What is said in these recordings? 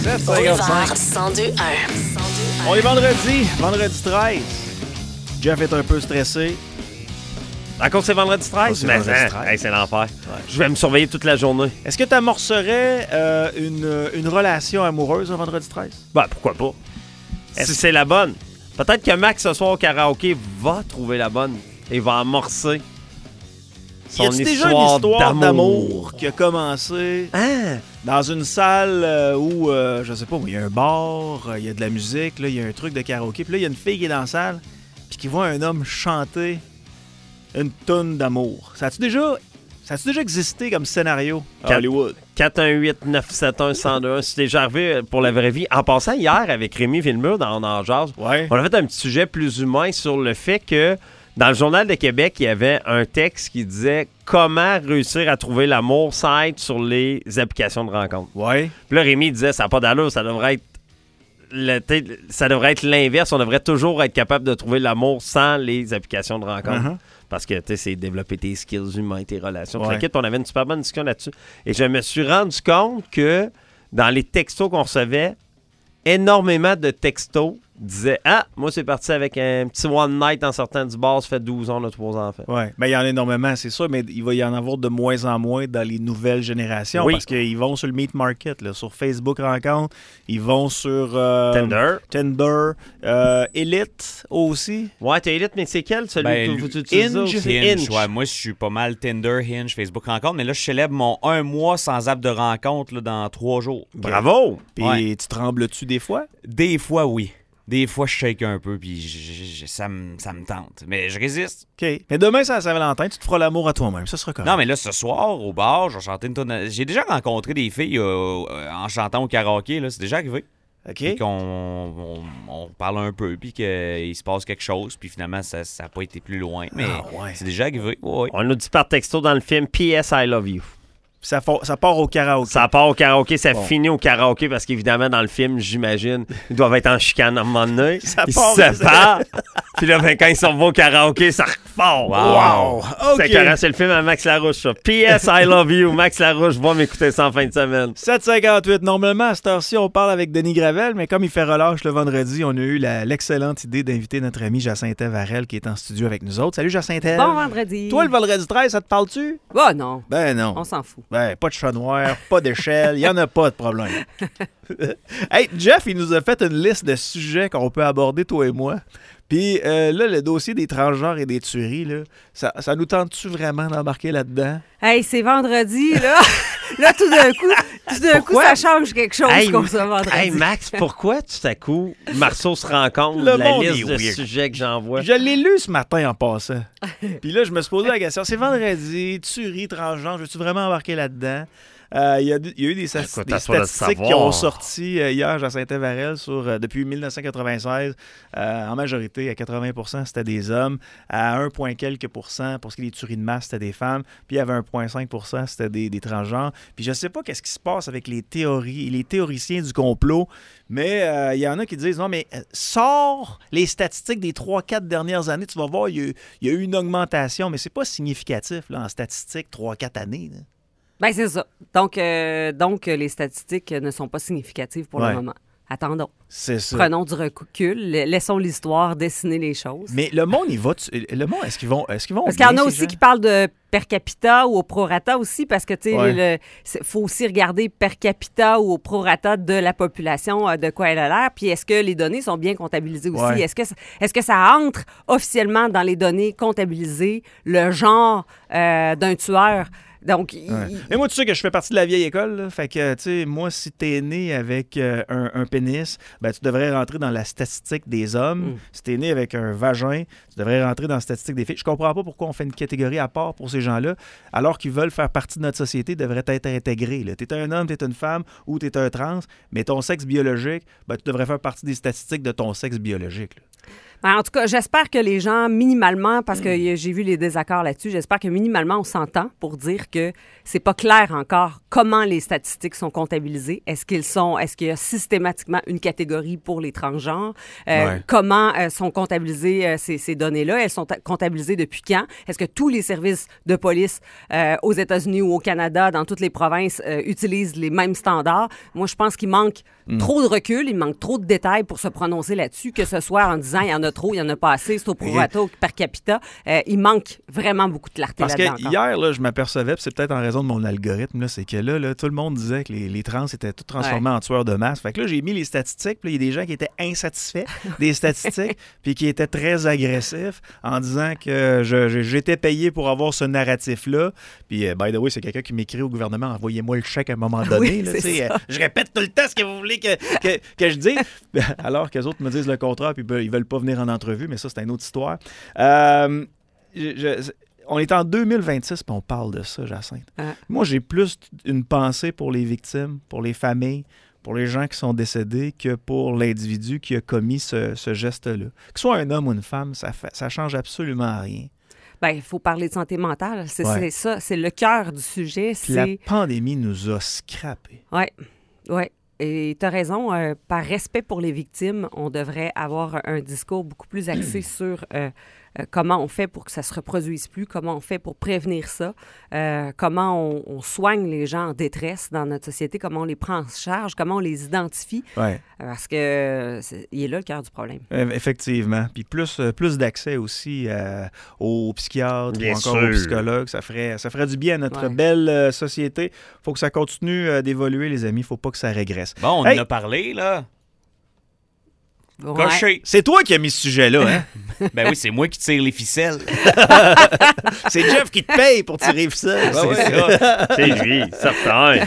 Boulevard 102.1. On est vendredi 13. Jeff est un peu stressé. À cause c'est vendredi 13? C'est vendredi 13. Hey, c'est l'enfer. Ouais. Je vais me surveiller toute la journée. Est-ce que tu amorcerais une relation amoureuse un vendredi 13? Ben, pourquoi pas? Si c'est la bonne. Peut-être que Max, ce soir au karaoké, va trouver la bonne et va amorcer son Y a-tu déjà une histoire d'amour qui a commencé dans une salle où, je sais pas, il y a un bar, il y a de la musique, il y a un truc de karaoké, puis là, il y a une fille qui est dans la salle, puis qui voit un homme chanter une toune d'amour. Ça a-tu déjà existé comme scénario à Hollywood? 418-971-1021, c'est déjà arrivé pour la vraie vie. En passant, hier, avec Rémi Villemur dans On en jase, on a fait un petit sujet plus humain sur le fait que dans le Journal de Québec, il y avait un texte qui disait « Comment réussir à trouver l'amour sans être sur les applications de rencontre? » Ouais. Puis là, Rémi disait « Ça n'a pas d'allure, ça devrait être l'inverse. On devrait toujours être capable de trouver l'amour sans les applications de rencontre. Uh-huh. Parce que, tu sais, c'est développer tes skills humains, tes relations. Ouais. On avait une super bonne discussion là-dessus. Et je me suis rendu compte que dans les textos qu'on recevait, énormément de textos disaient « Ah, moi, c'est parti avec un petit one night en sortant du bar, ça fait 12 ans, on a 3 enfants. » Oui, mais il y en a énormément, c'est sûr, mais il va y en avoir de moins en moins dans les nouvelles générations parce qu'ils vont sur le Meet Market, là, sur Facebook Rencontre, ils vont sur Tinder, Elite aussi. Ouais, t'as Elite, mais c'est quel celui que vous utilisez? Hinge. Ouais, moi, je suis pas mal Tinder, Hinge, Facebook Rencontre, mais là, je célèbre mon 1 mois sans app de rencontre là, dans 3 jours. Bravo! Puis tu trembles-tu des fois? Des fois, oui. Des fois, je shake un peu, puis ça me tente. Mais je résiste. OK. Mais demain, c'est la Saint-Valentin, tu te feras l'amour à toi-même. Ça sera correct. Non, mais là, ce soir, au bar, je vais chanter une tonne. J'ai déjà rencontré des filles en chantant au karaoké. Là. C'est déjà arrivé. OK. Puis qu'on on parle un peu, puis qu'il se passe quelque chose, puis finalement, ça n'a pas été plus loin. Mais c'est déjà arrivé. Ouais. On nous dit par texto dans le film « P.S. I love you ». Ça part au karaoké. Ça part au karaoké, ça finit au karaoké parce qu'évidemment, dans le film, j'imagine, ils doivent être en chicane à un moment donné. Ils se séparent. Puis là, quand ils sont au karaoké, ça repart. Wow! Okay. C'est le film à Max Larouche, ça. P.S. I love you. Max Larouche va m'écouter ça en fin de semaine. 7h58. Normalement, à cette heure-ci, on parle avec Denis Gravel, mais comme il fait relâche le vendredi, on a eu l'excellente idée d'inviter notre ami Jacinthe Varel qui est en studio avec nous autres. Salut Jacinthe. Bon vendredi. Toi, le vendredi 13, ça te parle-tu? Oh non. Ben non. On s'en fout. Ben, pas de chat noir, pas d'échelle, il n'y en a pas de problème. Hey, Jeff, il nous a fait une liste de sujets qu'on peut aborder, toi et moi. Puis là, le dossier des transgenres et des tueries, là, ça nous tente-tu vraiment d'embarquer là-dedans? Hey, c'est vendredi, là. Là, tout d'un coup, ça change quelque chose qu'on se vendredi. Hey, Max, pourquoi tout à coup, Marceau se rend compte de la liste de sujets que j'envoie? Je l'ai lu ce matin en passant. Puis là, je me suis posé la question, c'est vendredi, tuerie, transgenre, veux-tu vraiment embarquer là-dedans? Il y a eu des statistiques qui ont sorti hier, Jacinthe Varel, depuis 1996. En majorité, à 80%, c'était des hommes. À 1 point quelques %, pour ce qui est des tueries de masse, c'était des femmes. Puis il y avait 1,5 %, c'était des transgenres. Puis je ne sais pas qu'est-ce qui se passe avec les théoriciens du complot, mais il y en a qui disent, non, mais sors les statistiques des 3-4 dernières années, tu vas voir, il y a eu une augmentation, mais c'est pas significatif là, en statistiques 3-4 années. Là. Ben c'est ça. Donc, les statistiques ne sont pas significatives pour le moment. Attendons. C'est ça. Prenons du recul. Laissons l'histoire dessiner les choses. Mais le monde, le monde, est-ce qu'ils vont Parce qu'il y en a aussi qui parlent de per capita ou au prorata aussi, parce que, tu sais, faut aussi regarder per capita ou au prorata de la population, de quoi elle a l'air. Puis est-ce que les données sont bien comptabilisées aussi? Ouais. Est-ce que ça entre officiellement dans les données comptabilisées, le genre d'un tueur? Donc, mais moi, tu sais que je fais partie de la vieille école. Là. Fait que, tu sais, moi, si t'es né avec un pénis, ben, tu devrais rentrer dans la statistique des hommes. Si t'es né avec un vagin, tu devrais rentrer dans la statistique des filles. Je comprends pas pourquoi on fait une catégorie à part pour ces gens-là, alors qu'ils veulent faire partie de notre société, devraient être intégrés. T'es un homme, t'es une femme ou t'es un trans, mais ton sexe biologique, ben, tu devrais faire partie des statistiques de ton sexe biologique. Là. En tout cas, j'espère que les gens, minimalement, parce que j'ai vu les désaccords là-dessus, j'espère que minimalement, on s'entend pour dire que c'est pas clair encore comment les statistiques sont comptabilisées. Est-ce qu'il y a systématiquement une catégorie pour les transgenres? Comment sont comptabilisées ces données-là? Elles sont comptabilisées depuis quand? Est-ce que tous les services de police aux États-Unis ou au Canada, dans toutes les provinces, utilisent les mêmes standards? Moi, je pense qu'il manque trop de recul, il manque trop de détails pour se prononcer là-dessus, que ce soit en disant il y en a trop, il y en a pas assez, c'est au prorata ou per capita. Il manque vraiment beaucoup de clarté là-dedans. Parce que hier, là, je m'apercevais, puis c'est peut-être en raison de mon algorithme, là, c'est que là, tout le monde disait que les trans étaient tous transformés en tueurs de masse. Fait que là, j'ai mis les statistiques, puis il y a des gens qui étaient insatisfaits des statistiques, puis qui étaient très agressifs en disant que j'étais payé pour avoir ce narratif-là. Puis, by the way, c'est quelqu'un qui m'écrit au gouvernement, envoyez-moi le chèque à un moment donné. Là, je répète tout le temps ce que vous voulez que je dise. Alors que les autres me disent le contraire, puis ils veulent pas venir en entrevue, mais ça, c'est une autre histoire. On est en 2026, puis on parle de ça, Jacinthe. Moi, j'ai plus une pensée pour les victimes, pour les familles, pour les gens qui sont décédés que pour l'individu qui a commis ce geste-là. Que ce soit un homme ou une femme, ça change absolument rien. Bien, il faut parler de santé mentale. C'est ça, c'est le cœur du sujet. La pandémie nous a scrappés. Oui. Et tu as raison, par respect pour les victimes, on devrait avoir un discours beaucoup plus axé sur comment on fait pour que ça ne se reproduise plus, comment on fait pour prévenir ça, comment on soigne les gens en détresse dans notre société, comment on les prend en charge, comment on les identifie, parce que il est là le cœur du problème. Effectivement. Puis plus d'accès aussi aux psychiatres bien ou encore aux psychologues, ça ferait du bien à notre belle société. Il faut que ça continue d'évoluer, les amis. Il ne faut pas que ça régresse. Bon, on en a parlé, là. Coché. C'est toi qui as mis ce sujet-là, hein? Ben oui, c'est moi qui tire les ficelles. C'est Jeff qui te paye pour tirer les ficelles. C'est lui, certain.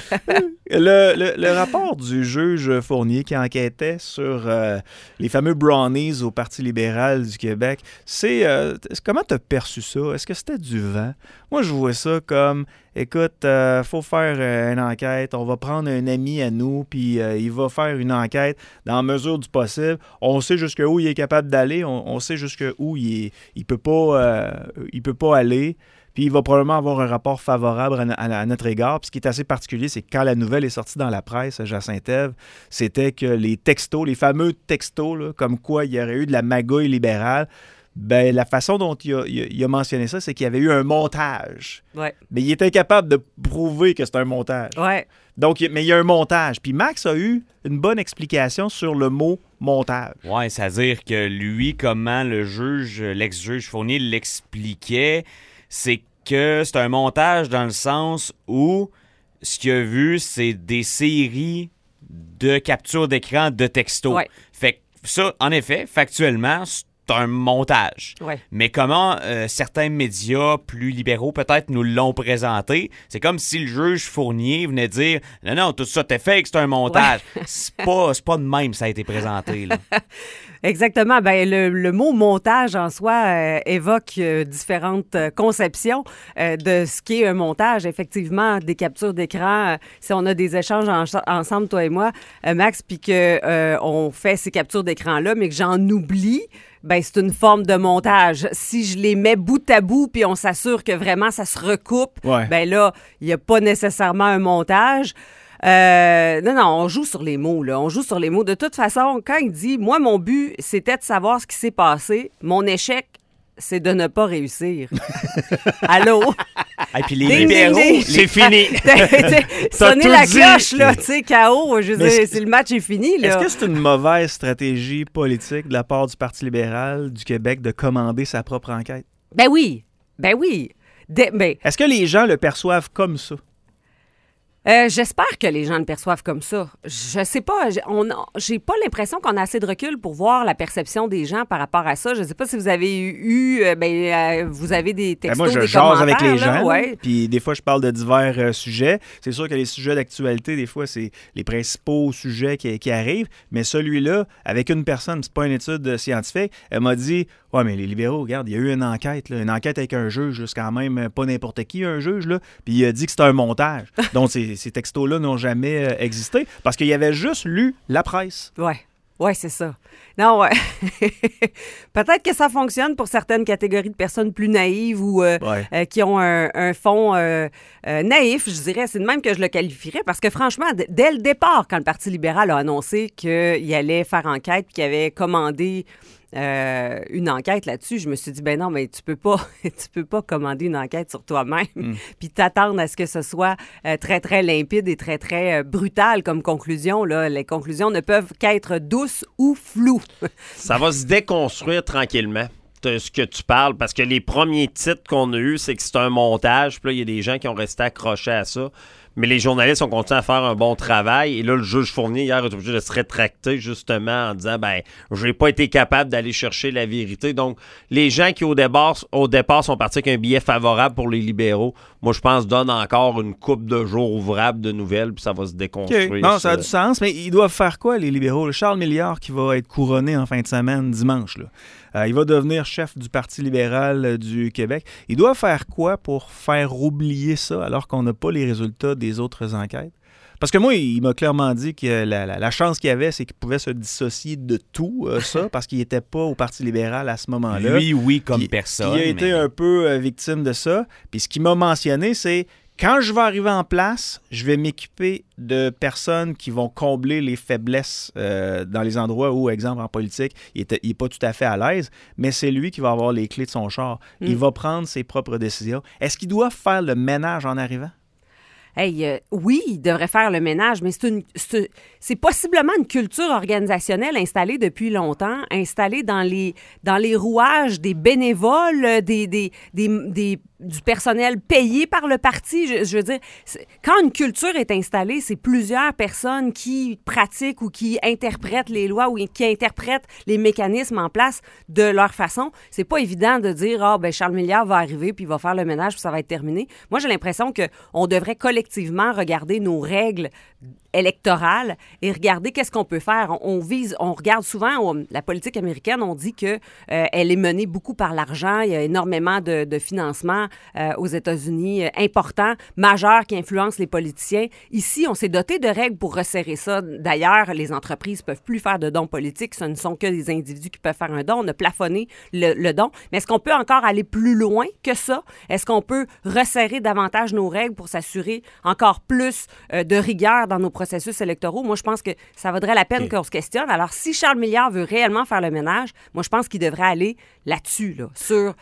Le rapport du juge Fournier qui enquêtait sur les fameux brownies au Parti libéral du Québec, comment tu as perçu ça? Est-ce que c'était du vent? Moi, je vois ça comme, écoute, faut faire une enquête, on va prendre un ami à nous, puis il va faire une enquête dans la mesure du possible. On sait jusqu'où il est capable d'aller, on sait jusqu'où il peut pas aller. Puis il va probablement avoir un rapport favorable à notre égard. Puis ce qui est assez particulier, c'est que quand la nouvelle est sortie dans la presse à Jacinthe-Ève, c'était que les textos, les fameux textos, là, comme quoi il y aurait eu de la magouille libérale, ben la façon dont il a mentionné ça, c'est qu'il y avait eu un montage. Ouais. Mais il est incapable de prouver que c'est un montage. Ouais. Donc, mais il y a un montage. Puis Max a eu une bonne explication sur le mot montage. Oui, c'est-à-dire que lui, comment l'ex-juge Fournier l'expliquait, c'est que c'est un montage dans le sens où ce qu'il a vu, c'est des séries de captures d'écran de textos. Ouais. Fait que ça, en effet, factuellement, c'est un montage. Ouais. Mais comment certains médias plus libéraux peut-être nous l'ont présenté, c'est comme si le juge Fournier venait dire « Non, tout ça, t'es fake, c'est un montage. Ouais. » C'est pas de même ça a été présenté, là. Exactement. Ben, le mot montage en soi évoque différentes conceptions de ce qu'est un montage. Effectivement, des captures d'écran, si on a des échanges ensemble, toi et moi, Max, puis qu'on fait ces captures d'écran-là, mais que j'en oublie, ben c'est une forme de montage. Si je les mets bout à bout puis on s'assure que vraiment ça se recoupe, ben là, il n'y a pas nécessairement un montage. Non, on joue sur les mots, là. On joue sur les mots. De toute façon, quand il dit « Moi, mon but, c'était de savoir ce qui s'est passé. Mon échec, c'est de ne pas réussir. » Allô? Et puis les libéraux, c'est fini. Sonner la cloche, là, tu sais, KO. Je veux dire, si le match est fini, là. Est-ce que c'est une mauvaise stratégie politique de la part du Parti libéral du Québec de commander sa propre enquête? Ben oui. Est-ce que les gens le perçoivent comme ça? J'espère que les gens le perçoivent comme ça. Je sais pas. J'ai pas l'impression qu'on a assez de recul pour voir la perception des gens par rapport à ça. Je sais pas si vous avez vous avez des textos, moi, je des jase commentaires. avec les gens. Ouais. Puis des fois, je parle de divers sujets. C'est sûr que les sujets d'actualité, des fois, c'est les principaux sujets qui arrivent. Mais celui-là, avec une personne, c'est pas une étude scientifique, elle m'a dit « Ouais, mais les libéraux, regarde, il y a eu une enquête avec un juge. C'est quand même pas n'importe qui, un juge. Là. Puis il a dit que c'était un montage. » Donc, ces textos-là n'ont jamais existé parce qu'il y avait juste lu la presse. Ouais. Oui, c'est ça. Non, ouais. Peut-être que ça fonctionne pour certaines catégories de personnes plus naïves ou qui ont un fond naïf, je dirais. C'est de même que je le qualifierais parce que franchement, dès le départ, quand le Parti libéral a annoncé qu'il allait faire enquête et qu'il avait commandé une enquête là-dessus, je me suis dit, ben non, mais tu peux pas commander une enquête sur toi-même puis t'attendre à ce que ce soit très, très limpide et très, très brutal comme conclusion. Là. Les conclusions ne peuvent qu'être douces ou floues. Ça va se déconstruire tranquillement. Ce que tu parles, parce que les premiers titres qu'on a eus, c'est que c'est un montage, puis là, il y a des gens qui ont resté accrochés à ça. Mais les journalistes ont continué à faire un bon travail. Et là, le juge Fournier, hier, est obligé de se rétracter justement en disant, j'ai pas été capable d'aller chercher la vérité. Donc, les gens qui, au départ, sont partis avec un billet favorable pour les libéraux, moi, je pense, donnent encore une couple de jours ouvrables de nouvelles, puis ça va se déconstruire. Okay. Non, ça a du sens, mais ils doivent faire quoi, les libéraux? Le Charles Milliard qui va être couronné en fin de semaine, dimanche, là. Il va devenir chef du Parti libéral du Québec. Il doit faire quoi pour faire oublier ça alors qu'on n'a pas les résultats des autres enquêtes? Parce que moi, il m'a clairement dit que la chance qu'il avait, c'est qu'il pouvait se dissocier de tout ça parce qu'il n'était pas au Parti libéral à ce moment-là. Lui, oui, comme personne. Il a été un peu victime de ça. Puis ce qu'il m'a mentionné, c'est quand je vais arriver en place, je vais m'occuper de personnes qui vont combler les faiblesses dans les endroits où, exemple, en politique, il n'est pas tout à fait à l'aise, mais c'est lui qui va avoir les clés de son char. Il va prendre ses propres décisions. Est-ce qu'il doit faire le ménage en arrivant? Oui, il devrait faire le ménage, mais c'est possiblement une culture organisationnelle installée depuis longtemps, installée dans les rouages des bénévoles, du personnel payé par le parti. Je veux dire, quand une culture est installée, c'est plusieurs personnes qui pratiquent ou qui interprètent les lois ou qui interprètent les mécanismes en place de leur façon. C'est pas évident de dire Charles Milliard va arriver puis il va faire le ménage puis ça va être terminé. Moi, j'ai l'impression qu'on devrait collectivement regarder nos règles électorale et regarder qu'est-ce qu'on peut faire. On regarde souvent la politique américaine, on dit que elle est menée beaucoup par l'argent. Il y a énormément de financement aux États-Unis important, majeur, qui influence les politiciens. Ici, on s'est doté de règles pour resserrer ça. D'ailleurs, les entreprises peuvent plus faire de dons politiques. Ce ne sont que des individus qui peuvent faire un don. On a plafonné le don. Mais est-ce qu'on peut encore aller plus loin que ça? Est-ce qu'on peut resserrer davantage nos règles pour s'assurer encore plus de rigueur dans nos processus électoraux? Moi, je pense que ça vaudrait la peine qu'on se questionne. Alors, si Charles Milliard veut réellement faire le ménage, moi, je pense qu'il devrait aller là-dessus, sur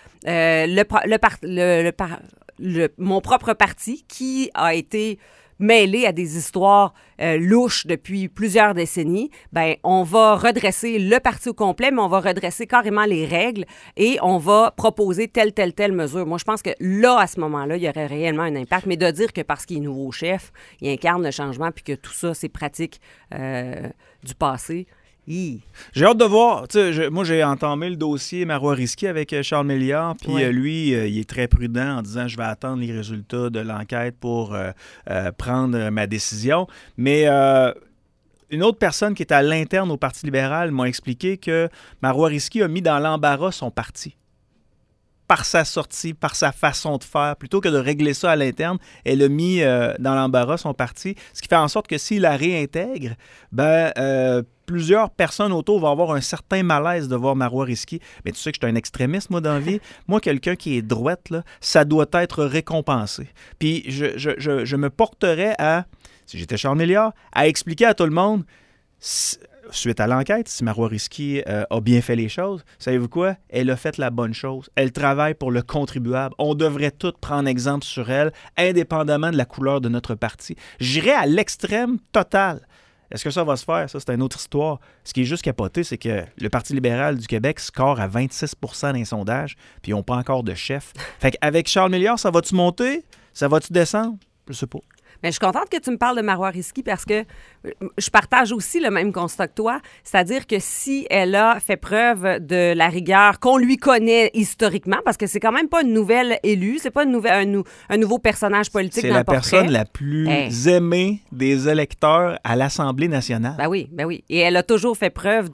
mon propre parti qui a été mêlé à des histoires louches depuis plusieurs décennies. On va redresser le parti au complet, mais on va redresser carrément les règles et on va proposer telle mesure. Moi, je pense que là, à ce moment-là, il y aurait réellement un impact. Mais de dire que parce qu'il est nouveau chef, il incarne le changement puis que tout ça, c'est pratique du passé. J'ai hâte de voir. Moi, j'ai entamé le dossier Marois Risky avec Charles Milliard, puis lui, il est très prudent en disant « je vais attendre les résultats de l'enquête pour prendre ma décision ». Mais une autre personne qui est à l'interne au Parti libéral m'a expliqué que Marois Risky a mis dans l'embarras son parti. Par sa sortie, par sa façon de faire, plutôt que de régler ça à l'interne, elle a mis dans l'embarras son parti, ce qui fait en sorte que s'il la réintègre, plusieurs personnes autour vont avoir un certain malaise de voir Marois Risky. Mais tu sais que je suis un extrémiste, moi, dans la vie. Moi, quelqu'un qui est droite, là, ça doit être récompensé. Puis je me porterais à, si j'étais Charles Milliard, à expliquer à tout le monde... Suite à l'enquête, si Marois Risky a bien fait les choses, savez-vous quoi? Elle a fait la bonne chose. Elle travaille pour le contribuable. On devrait tous prendre exemple sur elle, indépendamment de la couleur de notre parti. J'irais à l'extrême total. Est-ce que ça va se faire? Ça, c'est une autre histoire. Ce qui est juste capoté, c'est que le Parti libéral du Québec score à 26 % dans les sondages, puis ils n'ont pas encore de chef. Fait qu'avec Charles Milliard, ça va-tu monter? Ça va-tu descendre? Je sais pas. Mais je suis contente que tu me parles de Marois Risky parce que je partage aussi le même constat que toi, c'est-à-dire que si elle a fait preuve de la rigueur qu'on lui connaît historiquement, parce que c'est quand même pas une nouvelle élue, c'est pas un nouveau personnage politique dans le portrait. C'est la personne la plus aimée des électeurs à l'Assemblée nationale. Ben oui. Et elle a toujours fait preuve d'une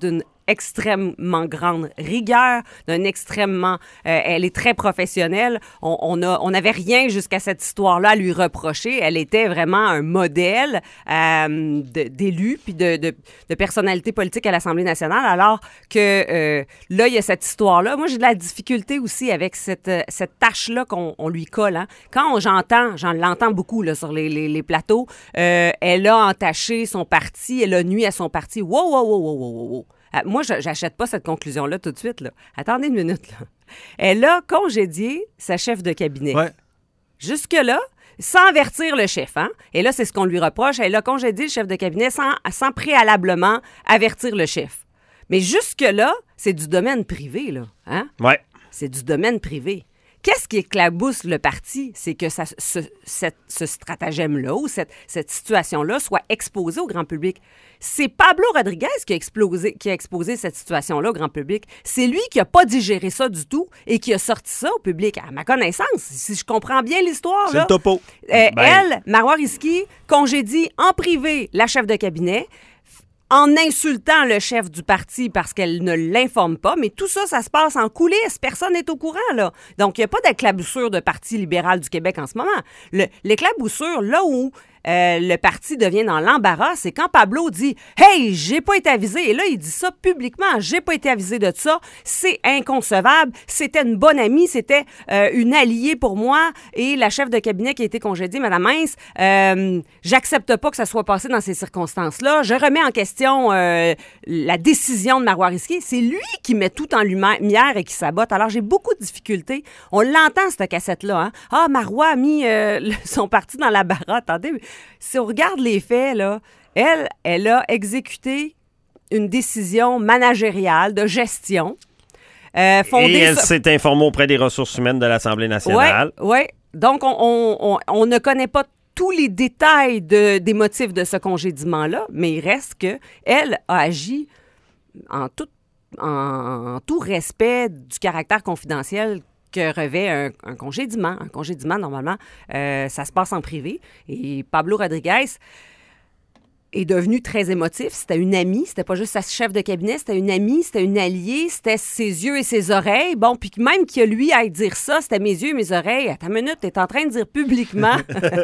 extrêmement grande rigueur, elle est très professionnelle. On n'avait rien jusqu'à cette histoire-là à lui reprocher. Elle était vraiment un modèle d'élu puis de personnalité politique à l'Assemblée nationale, alors que là, il y a cette histoire-là. Moi, j'ai de la difficulté aussi avec cette tâche-là qu'on lui colle. Hein. Quand j'en l'entends beaucoup là, sur les plateaux, elle a entaché son parti, elle a nuit à son parti. Wow. Moi, j'achète pas cette conclusion-là tout de suite. Là. Attendez une minute. Là. Elle a congédié sa chef de cabinet. Ouais. Jusque-là, sans avertir le chef. Hein? Et là, c'est ce qu'on lui reproche. Elle a congédié le chef de cabinet sans préalablement avertir le chef. Mais jusque-là, c'est du domaine privé. Là. Hein? Ouais. C'est du domaine privé. Qu'est-ce qui éclabousse le parti? C'est que ce stratagème-là ou cette situation-là soit exposée au grand public. C'est Pablo Rodriguez qui a exposé cette situation-là au grand public. C'est lui qui n'a pas digéré ça du tout et qui a sorti ça au public. À ma connaissance, si je comprends bien l'histoire. C'est le topo. Elle, Marois Risky, congédie en privé la chef de cabinet en insultant le chef du parti parce qu'elle ne l'informe pas. Mais tout ça, ça se passe en coulisses. Personne n'est au courant, là. Donc, il n'y a pas d'éclaboussure de Parti libéral du Québec en ce moment. L'éclaboussure, là où le parti devient dans l'embarras, c'est quand Pablo dit « Hey, j'ai pas été avisé ». Et là, il dit ça publiquement. « J'ai pas été avisé de ça. C'est inconcevable. C'était une bonne amie. C'était une alliée pour moi. Et la chef de cabinet qui a été congédiée, Mme Hintz, j'accepte pas que ça soit passé dans ces circonstances-là. Je remets en question la décision de Marois Risky. » C'est lui qui met tout en lumière et qui sabote. Alors, j'ai beaucoup de difficultés. On l'entend, cette cassette-là. Hein? Ah, Marois a mis son parti dans la barre. Attendez, si on regarde les faits, là, elle a exécuté une décision managériale de gestion. Et elle s'est informée auprès des ressources humaines de l'Assemblée nationale. Oui. Donc, on ne connaît pas tous les détails des motifs de ce congédiement-là, mais il reste qu'elle a agi en tout respect du caractère confidentiel que revêt un congédiement. Un congédiement, normalement, ça se passe en privé. Et Pablo Rodriguez est devenu très émotif. C'était une amie, c'était pas juste sa chef de cabinet, c'était une amie, c'était une alliée, c'était ses yeux et ses oreilles. Bon, puis même qu'il y a lui à dire ça, c'était mes yeux et mes oreilles. Attends une minute, t'es en train de dire publiquement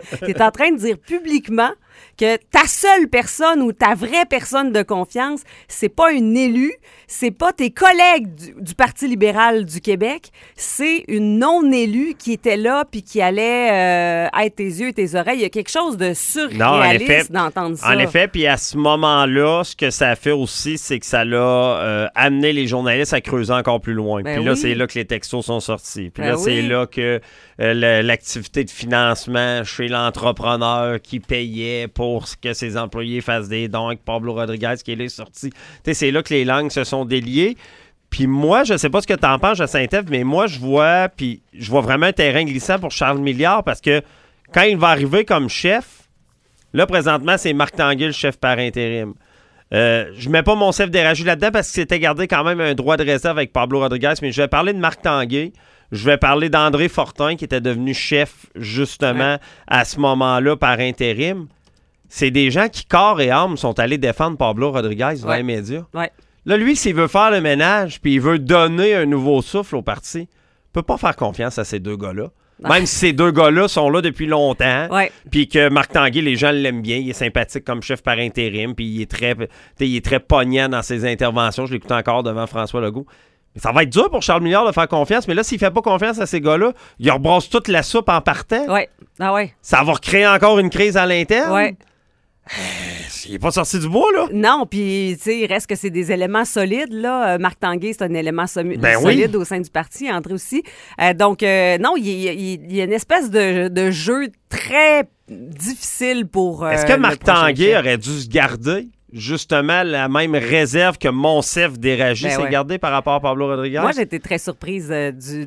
que ta seule personne ou ta vraie personne de confiance, c'est pas une élue, c'est pas tes collègues du Parti libéral du Québec, c'est une non-élue qui était là puis qui allait être tes yeux et tes oreilles. Il y a quelque chose de surréaliste d'entendre ça. En effet, puis à ce moment-là, ce que ça a fait aussi, c'est que ça l'a amené les journalistes à creuser encore plus loin. Puis là, c'est là que les textos sont sortis. Puis c'est là que l'activité de financement chez l'entrepreneur qui payait pour que ses employés fassent des dons avec Pablo Rodriguez qui est sorti. C'est là que les langues se sont déliées. Puis moi, je sais pas ce que tu en penses à Saint-Ève, mais moi, je vois vraiment un terrain glissant pour Charles Milliard parce que quand il va arriver comme chef, là, présentement, c'est Marc Tanguay, le chef par intérim. Je mets pas mon chef d'Éragie là-dedans parce qu'il s'était gardé quand même un droit de réserve avec Pablo Rodriguez, mais je vais parler de Marc Tanguay. Je vais parler d'André Fortin, qui était devenu chef, justement, à ce moment-là, par intérim. C'est des gens qui, corps et âme, sont allés défendre Pablo Rodriguez dans les médias. Ouais. Là, lui, s'il veut faire le ménage, puis il veut donner un nouveau souffle au parti, il peut pas faire confiance à ces deux gars-là. Même si ces deux gars-là sont là depuis longtemps, puis que Marc Tanguay, les gens l'aiment bien, il est sympathique comme chef par intérim, puis il est très pognant dans ses interventions. Je l'écoute encore devant François Legault. Mais ça va être dur pour Charles Milliard de faire confiance, mais là, s'il fait pas confiance à ces gars-là, il rebrasse toute la soupe en partant. Oui. Ah ouais. Ça va recréer encore une crise à l'interne. Oui. Il n'est pas sorti du bois, là. Non, puis, tu sais, il reste que c'est des éléments solides, là. Marc Tanguay, c'est un élément solide au sein du parti, André aussi. Donc, non, il y a une espèce de jeu très difficile pour. Est-ce que Marc Tanguay aurait dû se garder justement la même réserve que Monsef d'Éragie s'est gardé par rapport à Pablo Rodriguez? Moi, j'ai été très surprise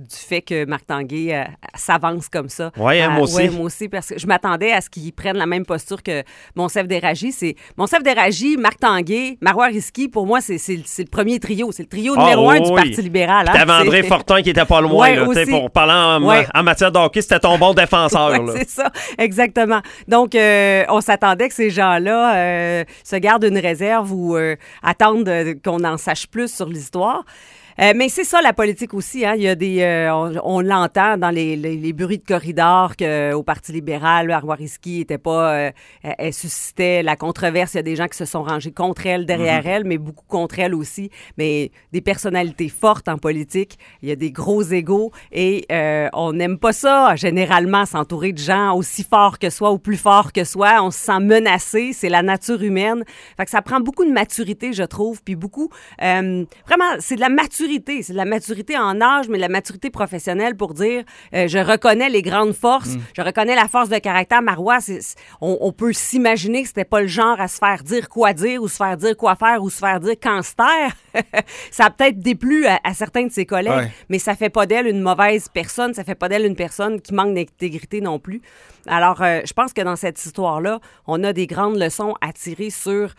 fait que Marc Tanguay s'avance comme ça. Oui, moi aussi. Ouais, moi aussi, parce que je m'attendais à ce qu'il prenne la même posture que Monsef Déragi. C'est Monsef Déragi, Marc Tanguay, Marois Risky, pour moi, c'est le premier trio. C'est le trio numéro 1 du Parti libéral. Hein? T'avais André Fortin qui était pas loin. Ouais, là, pour parler en matière de hockey, c'était ton bon défenseur. Ouais, c'est ça, exactement. Donc, on s'attendait que ces gens-là se gardent une réserve ou attendent qu'on en sache plus sur l'histoire. Mais c'est ça, la politique aussi. Hein? Il y a des, on l'entend dans les bruits de corridor qu'au Parti libéral, Marois Risky était pas... elle suscitait la controverse. Il y a des gens qui se sont rangés contre elle, derrière elle, mais beaucoup contre elle aussi. Mais des personnalités fortes en politique. Il y a des gros égos et on n'aime pas ça, généralement, s'entourer de gens aussi forts que soi ou plus forts que soi. On se sent menacé. C'est la nature humaine. Fait que ça prend beaucoup de maturité, je trouve, puis beaucoup... vraiment, c'est de la maturité. C'est de la maturité en âge, mais de la maturité professionnelle pour dire je reconnais les grandes forces, je reconnais la force de caractère. Marois, on peut s'imaginer que c'était pas le genre à se faire dire ou se faire dire quoi faire ou se faire dire quand se taire. Ça a peut-être déplu à certains de ses collègues, mais ça fait pas d'elle une mauvaise personne, ça fait pas d'elle une personne qui manque d'intégrité non plus. Alors, je pense que dans cette histoire-là, on a des grandes leçons à tirer sur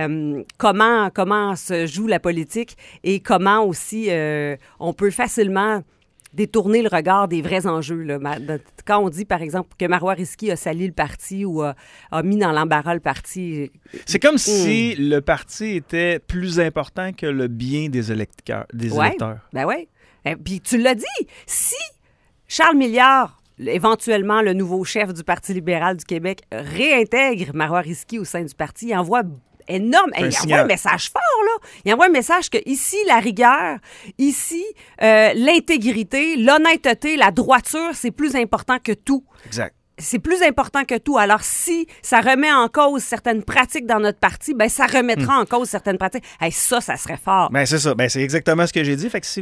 comment se joue la politique et comment aussi on peut facilement détourner le regard des vrais enjeux. Là. Quand on dit, par exemple, que Marois Risky a sali le parti ou a mis dans l'embarras le parti... C'est comme si le parti était plus important que le bien des électeurs. Ben oui. Puis tu l'as dit, si Charles Milliard, éventuellement le nouveau chef du Parti libéral du Québec, réintègre Marois Risky au sein du parti, il envoie énorme. Il envoie un message fort, là. Il envoie un message que ici, la rigueur, ici, l'intégrité, l'honnêteté, la droiture, c'est plus important que tout. Exact. C'est plus important que tout. Alors, si ça remet en cause certaines pratiques dans notre parti, ben ça remettra en cause certaines pratiques. Hey, ça serait fort. Ben c'est ça. Ben c'est exactement ce que j'ai dit. Fait que si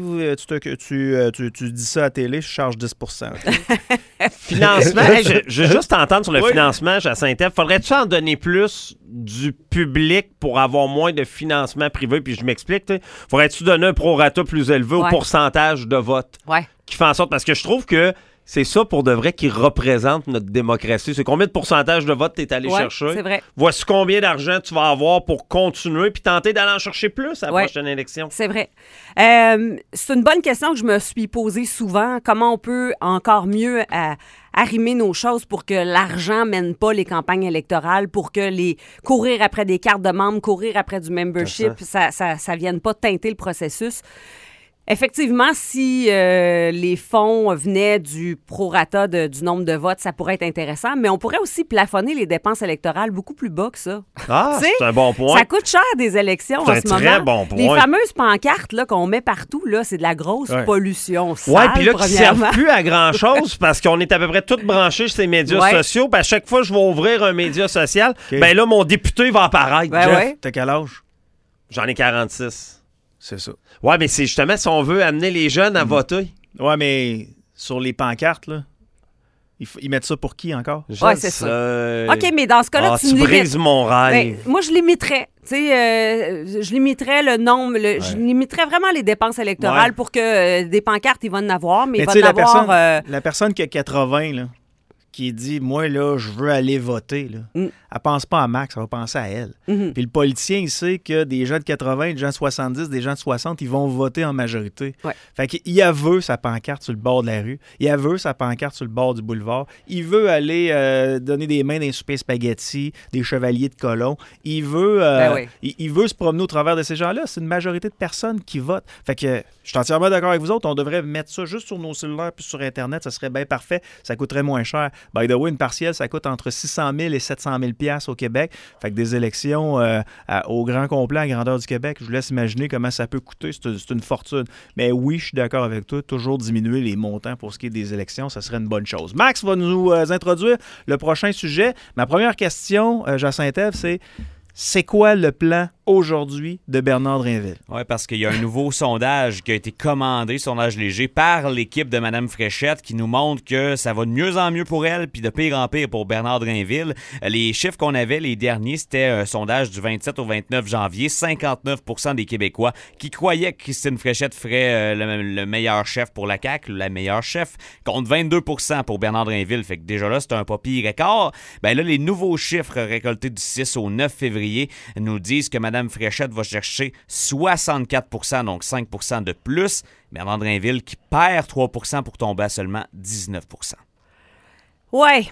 tu dis ça à la télé, je charge 10 okay? Financement. Je veux juste t'entendre sur le financement, Jacinthe. Faudrait-tu en donner plus du public pour avoir moins de financement privé? Puis je m'explique. Faudrait-tu donner un prorata plus élevé au pourcentage de vote? Qui fait en sorte... Parce que je trouve que c'est ça, pour de vrai, qui représente notre démocratie. C'est combien de pourcentage de vote tu es allé chercher? C'est vrai. Voici combien d'argent tu vas avoir pour continuer puis tenter d'aller en chercher plus à la prochaine élection. C'est vrai. C'est une bonne question que je me suis posée souvent. Comment on peut encore mieux arrimer nos choses pour que l'argent mène pas les campagnes électorales, pour que courir après des cartes de membres, courir après du membership, ça vienne pas teinter le processus. Effectivement, si les fonds venaient du prorata du nombre de votes, ça pourrait être intéressant, mais on pourrait aussi plafonner les dépenses électorales beaucoup plus bas que ça. Ah, c'est un bon point. Ça coûte cher des élections en ce moment. C'est un très bon point. Les fameuses pancartes là, qu'on met partout, là, c'est de la grosse pollution sale, oui, puis là, qui ne servent plus à grand-chose parce qu'on est à peu près tous branchés sur ces médias sociaux. Puis à chaque fois que je vais ouvrir un média social, ben là, mon député va apparaître. Jeff, t'as quel âge? J'en ai 46. C'est ça. Ouais, mais c'est justement si on veut amener les jeunes à voter. Ouais, mais sur les pancartes, là, ils mettent ça pour qui encore? Ouais, c'est ça. OK, mais dans ce cas-là, tu brises mon rêve. Ben, moi, je limiterais. Tu sais, je limiterais le nombre, je limiterais vraiment les dépenses électorales pour que des pancartes, ils vont en avoir, mais il va en avoir... La personne qui a 80, là, qui dit, moi, là, je veux aller voter, là. Elle pense pas à Max, elle va penser à elle. Puis le politicien, il sait que des gens de 80, des gens de 70, des gens de 60, ils vont voter en majorité. Fait qu'il veut sa pancarte sur le bord de la rue. Il veut sa pancarte sur le bord du boulevard. Il veut aller donner des mains dans les soupers spaghettis, des chevaliers de colons. Il veut, il veut se promener au travers de ces gens-là. C'est une majorité de personnes qui votent. Fait que je suis entièrement d'accord avec vous autres. On devrait mettre ça juste sur nos cellulaires puis sur Internet. Ça serait bien parfait. Ça coûterait moins cher. By the way, une partielle, ça coûte entre 600 000 et 700 000 au Québec. Fait que des élections au grand complet à grandeur du Québec, je vous laisse imaginer comment ça peut coûter. C'est une fortune. Mais oui, je suis d'accord avec toi. Toujours diminuer les montants pour ce qui est des élections, ça serait une bonne chose. Max va nous introduire le prochain sujet. Ma première question, Jacinthe, c'est quoi le plan aujourd'hui de Bernard Drinville. Oui, parce qu'il y a un nouveau sondage qui a été commandé, sondage léger, par l'équipe de Mme Fréchette qui nous montre que ça va de mieux en mieux pour elle puis de pire en pire pour Bernard Drinville. Les chiffres qu'on avait, les derniers, c'était un sondage du 27 au 29 janvier. 59% des Québécois qui croyaient que Christine Fréchette ferait le meilleur chef pour la CAQ, la meilleure chef, contre 22% pour Bernard Drinville. Fait que déjà là, c'est un pas pire écart. Ben là, les nouveaux chiffres récoltés du 6 au 9 février nous disent que Mme Fréchette va chercher 64%, donc 5% de plus. Bernard Drinville qui perd 3% pour tomber à seulement 19%. Ouais.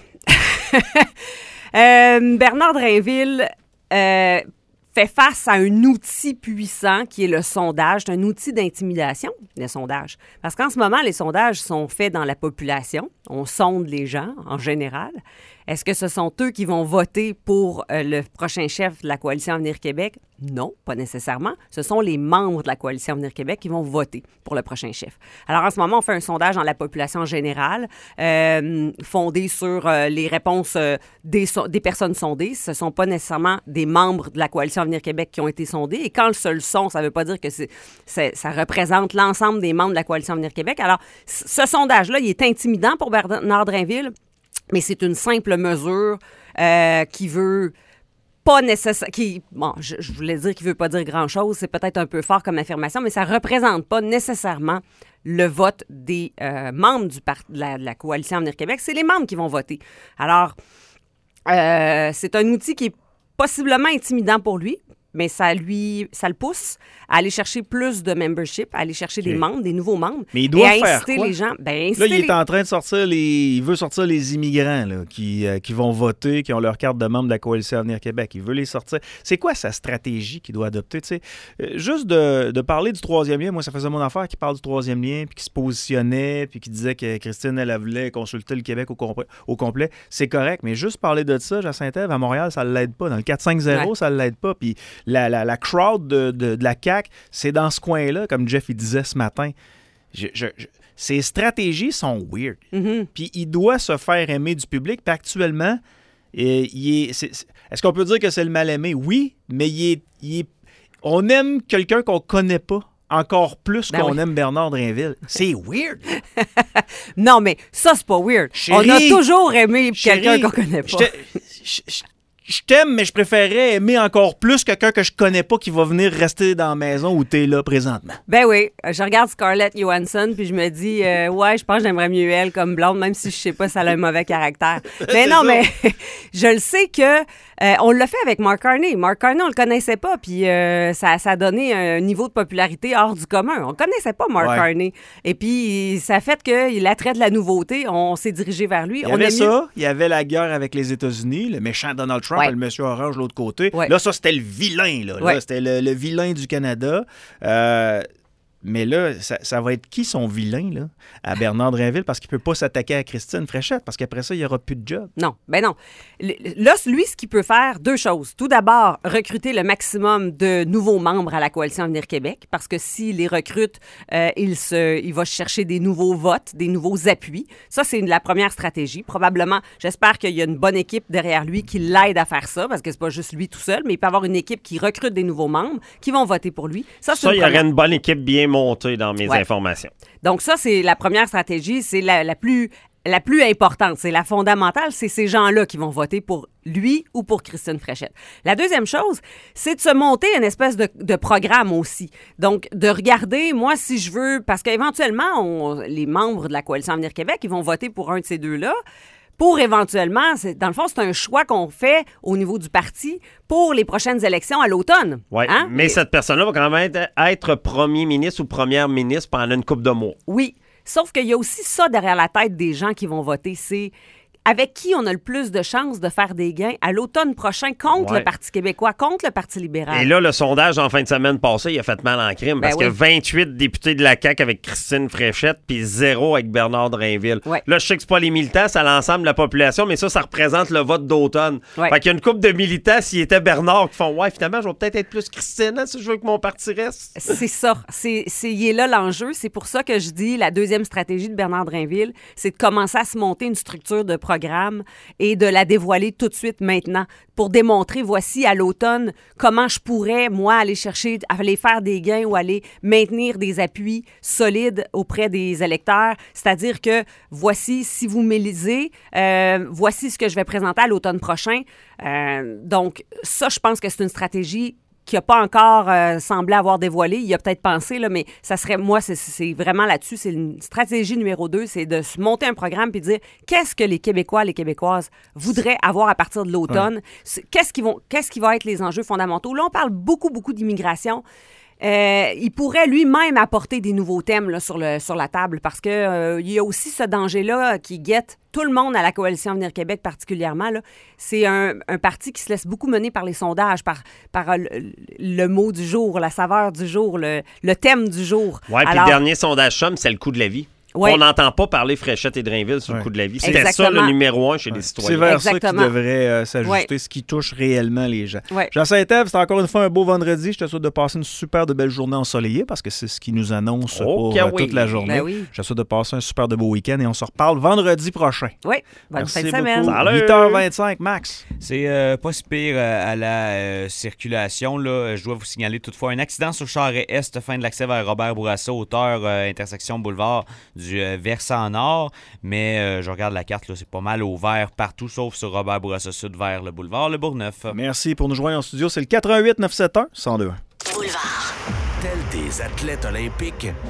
Bernard Drinville fait face à un outil puissant qui est le sondage. C'est un outil d'intimidation, le sondage. Parce qu'en ce moment, les sondages sont faits dans la population. On sonde les gens, en général. Est-ce que ce sont eux qui vont voter pour le prochain chef de la Coalition Avenir Québec? Non, pas nécessairement. Ce sont les membres de la Coalition Avenir Québec qui vont voter pour le prochain chef. Alors, en ce moment, on fait un sondage dans la population générale fondé sur les réponses des personnes sondées. Ce ne sont pas nécessairement des membres de la Coalition Avenir Québec qui ont été sondés. Et quand ce le sont, ça ne veut pas dire que ça représente l'ensemble des membres de la Coalition Avenir Québec. Alors, ce sondage-là, il est intimidant pour Bernard Drinville. Mais c'est une simple mesure qui veut pas nécessairement... Bon, je voulais dire qu'il veut pas dire grand-chose. C'est peut-être un peu fort comme affirmation, mais ça représente pas nécessairement le vote des membres de la Coalition Avenir Québec. C'est les membres qui vont voter. Alors, c'est un outil qui est possiblement intimidant pour lui, mais ça le pousse à aller chercher plus de membership, à aller chercher des membres, des nouveaux membres. Mais il doit et à faire inciter quoi? les gens. Là, il est en train de sortir il veut sortir les immigrants là, qui vont voter, qui ont leur carte de membre de la Coalition Avenir Québec. Il veut les sortir. C'est quoi sa stratégie qu'il doit adopter? Juste de parler du troisième lien, moi, ça faisait mon affaire qui parle du troisième lien, puis qui se positionnait, puis qui disait que Christine, elle voulait consulter le Québec au complet. C'est correct, mais juste parler de ça, à Saint-Ève, à Montréal, ça ne l'aide pas. Dans le 4-5-0, ça ne l'aide pas. Puis la crowd de la CAQ, c'est dans ce coin-là, comme Jeff il disait ce matin. Ses stratégies sont weird. Mm-hmm. Puis il doit se faire aimer du public. Puis actuellement, est-ce qu'on peut dire que c'est le mal-aimé? Oui, mais on aime quelqu'un qu'on connaît pas encore plus qu'on aime Bernard Drinville. C'est weird. Non, mais ça, c'est pas weird. Chérie, on a toujours aimé quelqu'un qu'on connaît pas. Je t'aime, mais je préférerais aimer encore plus quelqu'un que je connais pas qui va venir rester dans la maison où t'es là présentement. Ben oui, je regarde Scarlett Johansson puis je me dis, ouais, je pense que j'aimerais mieux elle comme blonde, même si je sais pas si elle a un mauvais caractère. Mais non, mais je le sais que on l'a fait avec Mark Carney. Mark Carney, on le connaissait pas, puis ça a donné un niveau de popularité hors du commun. On connaissait pas Mark Carney. Et puis, ça a fait qu'il attrait de la nouveauté. On s'est dirigé vers lui. Il y avait la guerre avec les États-Unis, le méchant Donald Trump et le monsieur orange de l'autre côté. Ouais. Là, ça, c'était le vilain. Là, c'était le vilain du Canada. Mais là, ça va être qui son vilain là, à Bernard Drinville? Parce qu'il ne peut pas s'attaquer à Christine Fréchette, parce qu'après ça, il n'y aura plus de job. Non, ben non. Là, lui, ce qu'il peut faire, deux choses. Tout d'abord, recruter le maximum de nouveaux membres à la Coalition Avenir Québec, parce que s'il les recrute, il va chercher des nouveaux votes, des nouveaux appuis. Ça, c'est la première stratégie. Probablement, j'espère qu'il y a une bonne équipe derrière lui qui l'aide à faire ça, parce que c'est pas juste lui tout seul, mais il peut avoir une équipe qui recrute des nouveaux membres qui vont voter pour lui. Ça, il y aurait une bonne équipe bien montée dans mes informations. Donc ça, c'est la première stratégie, c'est la plus importante, c'est la fondamentale, c'est ces gens-là qui vont voter pour lui ou pour Christine Fréchette. La deuxième chose, c'est de se monter une espèce de programme aussi. Donc, de regarder, moi, si je veux, parce qu'éventuellement, les membres de la Coalition Avenir Québec, ils vont voter pour un de ces deux-là, pour éventuellement, dans le fond, c'est un choix qu'on fait au niveau du parti pour les prochaines élections à l'automne. Oui, hein? Mais cette personne-là va quand même être premier ministre ou première ministre pendant une couple de mois. Oui, sauf qu'il y a aussi ça derrière la tête des gens qui vont voter, c'est avec qui on a le plus de chances de faire des gains à l'automne prochain contre le Parti québécois, contre le Parti libéral. Et là, le sondage en fin de semaine passée, il a fait mal en crime parce que 28 députés de la CAQ avec Christine Fréchette puis 0 avec Bernard Drinville. Ouais. Là, je sais que c'est pas les militants, c'est l'ensemble de la population, mais ça représente le vote d'automne. Ouais. Fait qu'il y a une couple de militants, s'il était Bernard, qui font « Ouais, finalement, je vais peut-être être plus Christine si je veux que mon parti reste. » C'est ça. Il est là l'enjeu. C'est pour ça que je dis la deuxième stratégie de Bernard Drinville, c'est de commencer à se monter une structure de programme programme et de la dévoiler tout de suite maintenant pour démontrer, voici à l'automne, comment je pourrais, moi, aller faire des gains ou aller maintenir des appuis solides auprès des électeurs. C'est-à-dire que voici, si vous m'élisez, voici ce que je vais présenter à l'automne prochain. Donc, ça, je pense que c'est une stratégie qui n'a pas encore semblé avoir dévoilé. Il a peut-être pensé, là, mais ça serait, moi, c'est vraiment là-dessus. C'est une stratégie numéro 2, c'est de se monter un programme puis de dire qu'est-ce que les Québécois, les Québécoises voudraient avoir à partir de l'automne. Ouais. Qu'est-ce qui va être les enjeux fondamentaux? Là, on parle beaucoup d'immigration. Il pourrait lui-même apporter des nouveaux thèmes là, sur la table parce que il y a aussi ce danger-là qui guette tout le monde à la Coalition Avenir Québec particulièrement. Là. C'est un parti qui se laisse beaucoup mener par les sondages, par le mot du jour, la saveur du jour, le thème du jour. Oui, puis le dernier sondage Chum, c'est le coût de la vie. Oui. On n'entend pas parler Fréchette et Drainville sur le coût de la vie. C'était Exactement. Ça le numéro 1 chez les citoyens. C'est vers ça qui devrait s'ajuster, ce qui touche réellement les gens. Jean Saint-Ève, c'était encore une fois un beau vendredi. Je te souhaite de passer une super de belle journée ensoleillée parce que c'est ce qui nous annonce pour toute la journée. Je te souhaite de passer un super de beau week-end et on se reparle vendredi prochain. Oui, bonne fin de semaine. 8h25, Max. C'est pas si pire à la circulation. Là. Je dois vous signaler toutefois un accident sur Charest-Est, fin de l'accès vers Robert-Bourassa, hauteur intersection boulevard du versant nord, mais je regarde la carte, là, c'est pas mal au vert partout, sauf sur Robert-Bourassa Sud vers le boulevard Le Bourgneuf. Merci pour nous joindre en studio, c'est le 88 971 1021. Boulevard. Tels des athlètes olympiques,